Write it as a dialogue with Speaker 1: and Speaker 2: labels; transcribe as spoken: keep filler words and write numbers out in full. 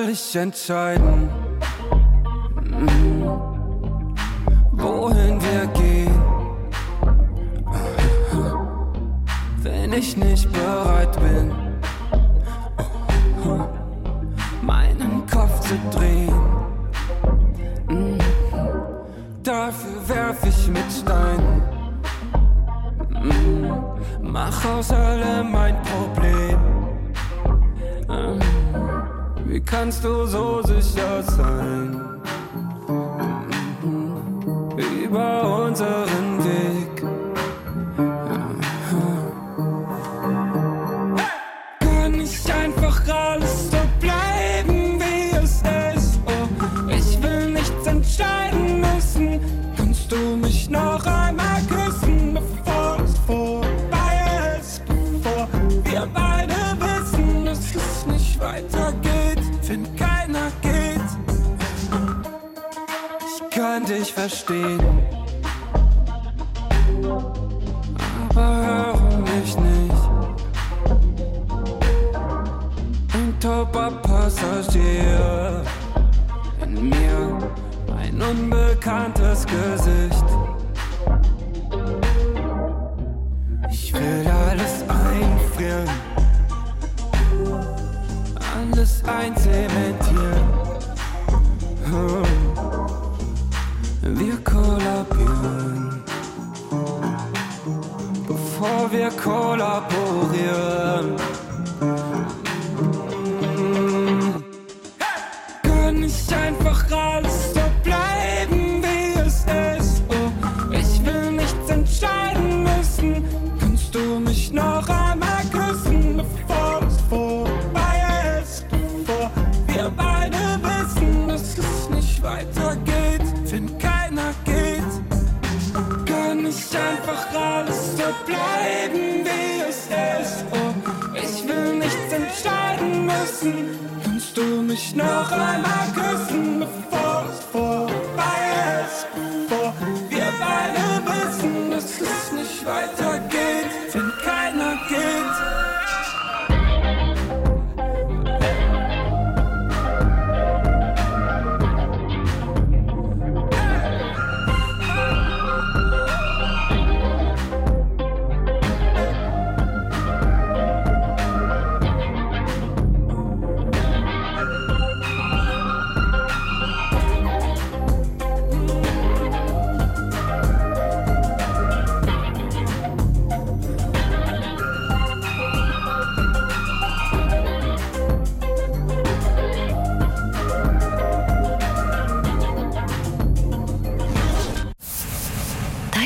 Speaker 1: ich entscheiden, mm, wohin wir gehen. Wenn ich nicht bereit bin, meinen Kopf zu drehen, mm, dafür werf ich mit Steinen. Mm, mach aus allem ein Problem. Mm, wie kannst du so sicher sein? Mm, über unseren Weg. Kann nicht einfach alles so bleiben, wie es ist? Oh, ich will nichts entscheiden müssen. Kannst du mich noch einmal küssen, bevor es vorbei ist? Bevor wir beide wissen, dass es nicht weitergeht, wenn keiner geht. Ich kann dich verstehen, aber höre mich nicht. Ein tauber Passagier, in mir ein unbekanntes Gesicht. Ich will alles einfrieren, alles einzementieren. Wir kollabieren, bevor wir kollaborieren. Kann nicht einfach alles so bleiben, wie es ist? Oh, ich will nichts entscheiden müssen. Kannst du mich noch einmal küssen, bevor es vorbei ist? Bevor wir beide wissen, dass es nicht weitergeht, wenn keiner geht. Kann nicht einfach alles so bleiben, wie es ist? Oh, ich will nichts entscheiden müssen. Kannst du mich noch einmal küssen, bevor es vorbei ist? Bevor wir beide wissen, dass es nicht weitergeht, wenn